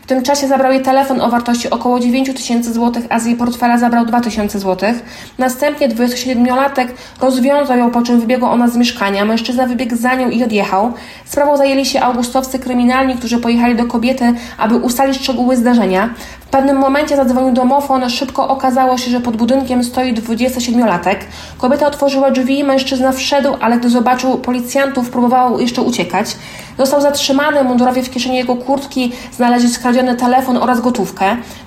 tym czasie zabrał jej telefon o wartości około 9 000 złotych, a z jej portfela zabrał 2000 złotych. Następnie 27-latek rozwiązał ją, po czym wybiegła ona z mieszkania. Mężczyzna wybiegł za nią i odjechał. Sprawą zajęli się augustowcy kryminalni, którzy pojechali do kobiety, aby ustalić szczegóły zdarzenia. W pewnym momencie zadzwonił domofon. Szybko okazało się, że pod budynkiem stoi 27-latek. Kobieta otworzyła drzwi, mężczyzna wszedł, ale gdy zobaczył policjantów, próbował jeszcze uciekać. Został zatrzymany, mundurowie w kieszeni jego kurtki znaleźli skradziony telefon oraz gotówkę.